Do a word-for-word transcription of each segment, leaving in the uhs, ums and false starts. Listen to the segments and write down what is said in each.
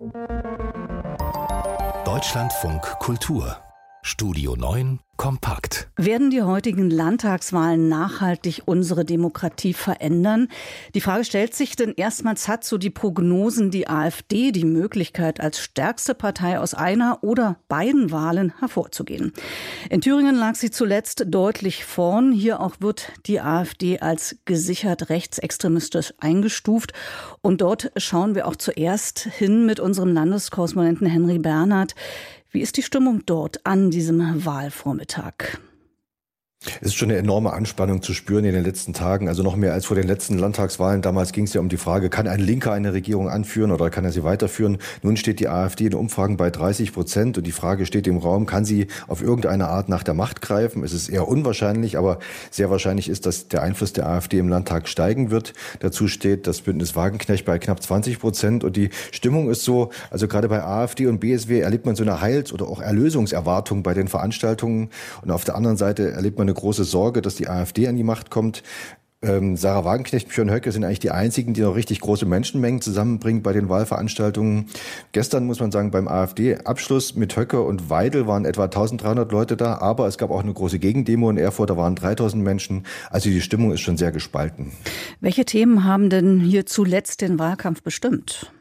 Deutschlandfunk Kultur Studio neun kompakt. Werden die heutigen Landtagswahlen nachhaltig unsere Demokratie verändern? Die Frage stellt sich, denn erstmals hat so die Prognosen die AfD die Möglichkeit, als stärkste Partei aus einer oder beiden Wahlen hervorzugehen. In Thüringen lag sie zuletzt deutlich vorn. Hier auch wird die AfD als gesichert rechtsextremistisch eingestuft. Und dort schauen wir auch zuerst hin mit unserem Landeskorrespondenten Henry Bernhard. Wie ist die Stimmung dort an diesem Wahlvormittag? Es ist schon eine enorme Anspannung zu spüren in den letzten Tagen, also noch mehr als vor den letzten Landtagswahlen. Damals ging es ja um die Frage, kann ein Linker eine Regierung anführen oder kann er sie weiterführen? Nun steht die AfD in Umfragen bei dreißig Prozent und die Frage steht im Raum, kann sie auf irgendeine Art nach der Macht greifen? Es ist eher unwahrscheinlich, aber sehr wahrscheinlich ist, dass der Einfluss der AfD im Landtag steigen wird. Dazu steht das Bündnis Wagenknecht bei knapp zwanzig Prozent und die Stimmung ist so, also gerade bei AfD und B S W erlebt man so eine Heils- oder auch Erlösungserwartung bei den Veranstaltungen und auf der anderen Seite erlebt man eine große Sorge, dass die AfD an die Macht kommt. Ähm, Sarah Wagenknecht und Björn Höcke sind eigentlich die einzigen, die noch richtig große Menschenmengen zusammenbringen bei den Wahlveranstaltungen. Gestern muss man sagen, beim AfD-Abschluss mit Höcke und Weidel waren etwa eintausenddreihundert Leute da, aber es gab auch eine große Gegendemo in Erfurt, da waren dreitausend Menschen. Also die Stimmung ist schon sehr gespalten. Welche Themen haben denn hier zuletzt den Wahlkampf bestimmt?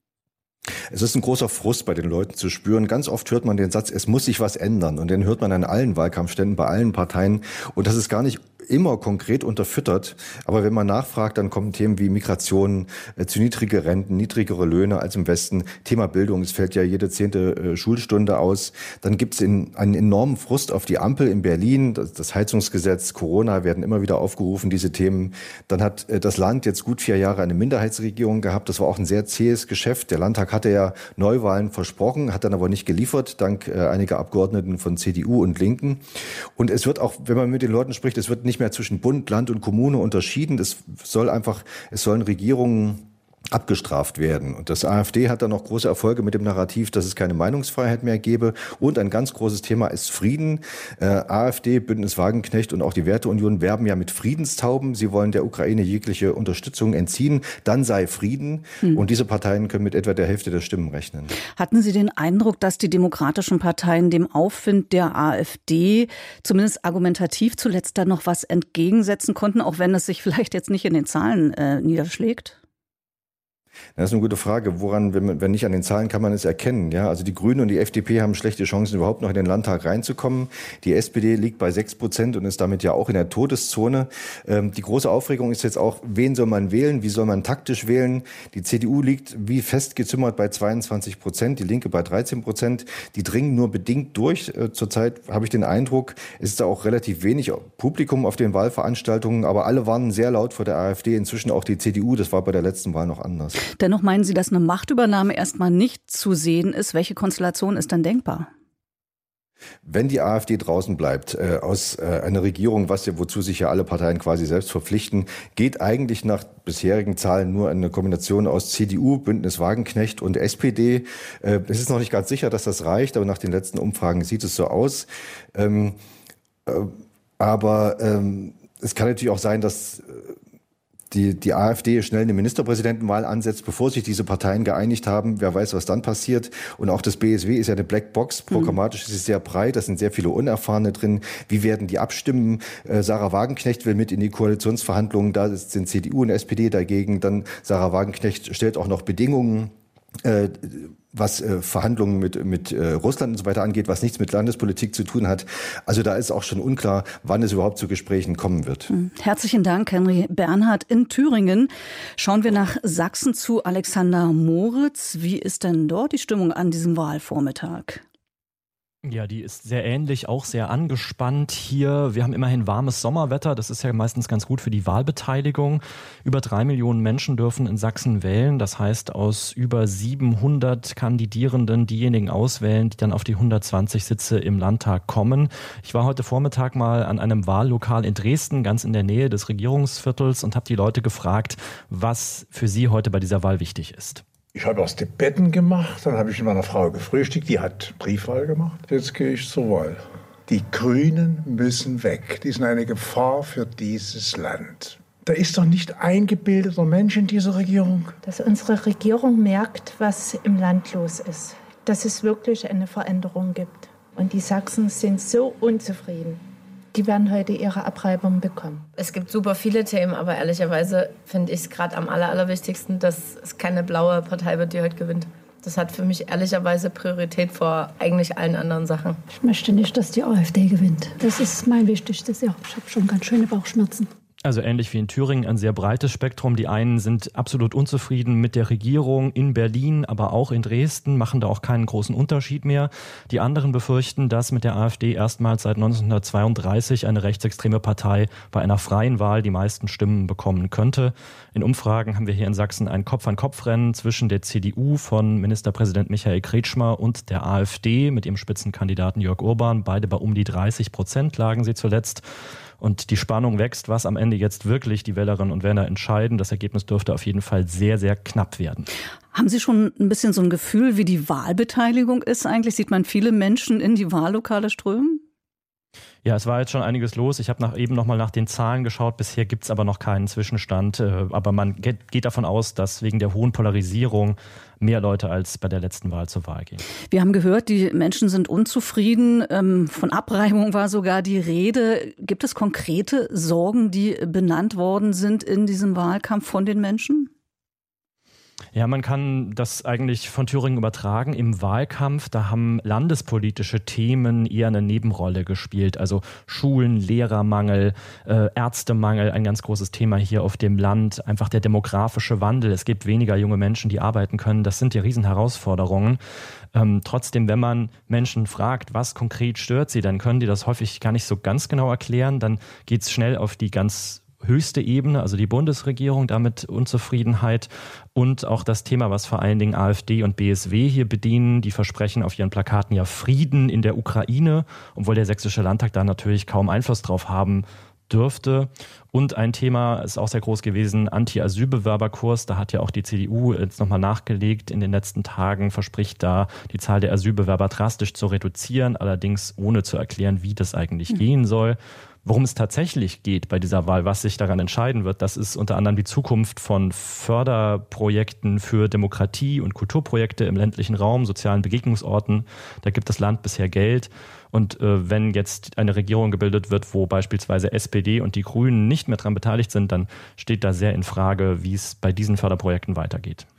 Es ist ein großer Frust bei den Leuten zu spüren. Ganz oft hört man den Satz, es muss sich was ändern. Und den hört man an allen Wahlkampfständen, bei allen Parteien. Und das ist gar nicht immer konkret unterfüttert. Aber wenn man nachfragt, dann kommen Themen wie Migration, äh, zu niedrige Renten, niedrigere Löhne als im Westen. Thema Bildung, es fällt ja jede zehnte äh, Schulstunde aus. Dann gibt es einen enormen Frust auf die Ampel in Berlin. Das, das Heizungsgesetz, Corona werden immer wieder aufgerufen, diese Themen. Dann hat äh, das Land jetzt gut vier Jahre eine Minderheitsregierung gehabt. Das war auch ein sehr zähes Geschäft. Der Landtag hatte ja Neuwahlen versprochen, hat dann aber nicht geliefert, dank äh, einiger Abgeordneten von C D U und Linken. Und es wird auch, wenn man mit den Leuten spricht, es wird nicht mehr zwischen Bund, Land und Kommune unterschieden. Es soll einfach, es sollen Regierungen abgestraft werden. Und das AfD hat dann noch große Erfolge mit dem Narrativ, dass es keine Meinungsfreiheit mehr gäbe. Und ein ganz großes Thema ist Frieden. Äh, AfD, Bündnis Wagenknecht und auch die Werteunion werben ja mit Friedenstauben. Sie wollen der Ukraine jegliche Unterstützung entziehen. Dann sei Frieden. Hm. Und diese Parteien können mit etwa der Hälfte der Stimmen rechnen. Hatten Sie den Eindruck, dass die demokratischen Parteien dem Aufwind der AfD zumindest argumentativ zuletzt dann noch was entgegensetzen konnten, auch wenn es sich vielleicht jetzt nicht in den Zahlen äh, niederschlägt? Das ist eine gute Frage. Woran, wenn, wenn nicht an den Zahlen, kann man es erkennen? Ja, also die Grünen und die F D P haben schlechte Chancen, überhaupt noch in den Landtag reinzukommen. Die S P D liegt bei sechs Prozent und ist damit ja auch in der Todeszone. Ähm, die große Aufregung ist jetzt auch, wen soll man wählen? Wie soll man taktisch wählen? Die C D U liegt wie festgezimmert bei zweiundzwanzig Prozent, die Linke bei dreizehn Prozent. Die dringen nur bedingt durch. Äh, zurzeit habe ich den Eindruck, es ist da auch relativ wenig Publikum auf den Wahlveranstaltungen, aber alle warnen sehr laut vor der AfD, inzwischen auch die C D U. Das war bei der letzten Wahl noch anders. Dennoch meinen Sie, dass eine Machtübernahme erstmal nicht zu sehen ist. Welche Konstellation ist denn denkbar? Wenn die AfD draußen bleibt äh, aus äh, einer Regierung, was ja, wozu sich ja alle Parteien quasi selbst verpflichten, geht eigentlich nach bisherigen Zahlen nur eine Kombination aus C D U, Bündnis Wagenknecht und S P D. Äh, es ist noch nicht ganz sicher, dass das reicht, aber nach den letzten Umfragen sieht es so aus. Ähm, äh, aber ähm, es kann natürlich auch sein, dass äh, Die, die AfD schnell eine Ministerpräsidentenwahl ansetzt, bevor sich diese Parteien geeinigt haben. Wer weiß, was dann passiert. Und auch das B S W ist ja eine Blackbox. Programmatisch ist es sehr breit. Da sind sehr viele Unerfahrene drin. Wie werden die abstimmen? Äh, Sarah Wagenknecht will mit in die Koalitionsverhandlungen. Da sind C D U und S P D dagegen. Dann Sarah Wagenknecht stellt auch noch Bedingungen, äh, was äh, Verhandlungen mit mit äh, Russland und so weiter angeht, was nichts mit Landespolitik zu tun hat. Also da ist auch schon unklar, wann es überhaupt zu Gesprächen kommen wird. Herzlichen Dank, Henry Bernhard. In Thüringen schauen wir nach Sachsen zu Alexander Moritz. Wie ist denn dort die Stimmung an diesem Wahlvormittag? Ja, die ist sehr ähnlich, auch sehr angespannt hier. Wir haben immerhin warmes Sommerwetter. Das ist ja meistens ganz gut für die Wahlbeteiligung. Über drei Millionen Menschen dürfen in Sachsen wählen. Das heißt, aus über siebenhundert Kandidierenden diejenigen auswählen, die dann auf die hundertzwanzig Sitze im Landtag kommen. Ich war heute Vormittag mal an einem Wahllokal in Dresden, ganz in der Nähe des Regierungsviertels, und habe die Leute gefragt, was für sie heute bei dieser Wahl wichtig ist. Ich habe erst die Betten gemacht, dann habe ich mit meiner Frau gefrühstückt, die hat Briefwahl gemacht. Jetzt gehe ich zur Wahl. Die Grünen müssen weg. Die sind eine Gefahr für dieses Land. Da ist doch nicht eingebildeter Mensch in dieser Regierung. Dass unsere Regierung merkt, was im Land los ist. Dass es wirklich eine Veränderung gibt. Und die Sachsen sind so unzufrieden. Die werden heute ihre Abreibung bekommen. Es gibt super viele Themen, aber ehrlicherweise finde ich es gerade am aller, allerwichtigsten, dass es keine blaue Partei wird, die heute gewinnt. Das hat für mich ehrlicherweise Priorität vor eigentlich allen anderen Sachen. Ich möchte nicht, dass die AfD gewinnt. Das ist mein Wichtigstes. Ja, ich habe schon ganz schöne Bauchschmerzen. Also ähnlich wie in Thüringen ein sehr breites Spektrum. Die einen sind absolut unzufrieden mit der Regierung in Berlin, aber auch in Dresden, machen da auch keinen großen Unterschied mehr. Die anderen befürchten, dass mit der AfD erstmals seit neunzehnhundertzweiunddreißig eine rechtsextreme Partei bei einer freien Wahl die meisten Stimmen bekommen könnte. In Umfragen haben wir hier in Sachsen ein Kopf-an-Kopf-Rennen zwischen der C D U von Ministerpräsident Michael Kretschmer und der AfD mit ihrem Spitzenkandidaten Jörg Urban. Beide bei um die dreißig Prozent lagen sie zuletzt. Und die Spannung wächst, was am Ende jetzt wirklich die Wählerinnen und Wähler entscheiden. Das Ergebnis dürfte auf jeden Fall sehr, sehr knapp werden. Haben Sie schon ein bisschen so ein Gefühl, wie die Wahlbeteiligung ist eigentlich? Sieht man viele Menschen in die Wahllokale strömen? Ja, es war jetzt schon einiges los. Ich habe nach, eben noch mal nach den Zahlen geschaut. Bisher gibt es aber noch keinen Zwischenstand. Aber man geht davon aus, dass wegen der hohen Polarisierung mehr Leute als bei der letzten Wahl zur Wahl gehen. Wir haben gehört, die Menschen sind unzufrieden. Von Abreibung war sogar die Rede. Gibt es konkrete Sorgen, die benannt worden sind in diesem Wahlkampf von den Menschen? Ja, man kann das eigentlich von Thüringen übertragen. Im Wahlkampf, da haben landespolitische Themen eher eine Nebenrolle gespielt. Also Schulen, Lehrermangel, äh, Ärztemangel, ein ganz großes Thema hier auf dem Land. Einfach der demografische Wandel. Es gibt weniger junge Menschen, die arbeiten können. Das sind die Riesenherausforderungen. Ähm, trotzdem, wenn man Menschen fragt, was konkret stört sie, dann können die das häufig gar nicht so ganz genau erklären. Dann geht es schnell auf die ganz höchste Ebene, also die Bundesregierung, damit Unzufriedenheit und auch das Thema, was vor allen Dingen AfD und B S W hier bedienen. Die versprechen auf ihren Plakaten ja Frieden in der Ukraine, obwohl der Sächsische Landtag da natürlich kaum Einfluss drauf haben dürfte. Und ein Thema ist auch sehr groß gewesen, Anti-Asylbewerberkurs. Da hat ja auch die C D U jetzt nochmal nachgelegt in den letzten Tagen, verspricht da, die Zahl der Asylbewerber drastisch zu reduzieren, allerdings ohne zu erklären, wie das eigentlich mhm. gehen soll. Worum es tatsächlich geht bei dieser Wahl, was sich daran entscheiden wird, das ist unter anderem die Zukunft von Förderprojekten für Demokratie und Kulturprojekte im ländlichen Raum, sozialen Begegnungsorten. Da gibt das Land bisher Geld. Und äh, wenn jetzt eine Regierung gebildet wird, wo beispielsweise S P D und die Grünen nicht mehr daran beteiligt sind, dann steht da sehr in Frage, wie es bei diesen Förderprojekten weitergeht.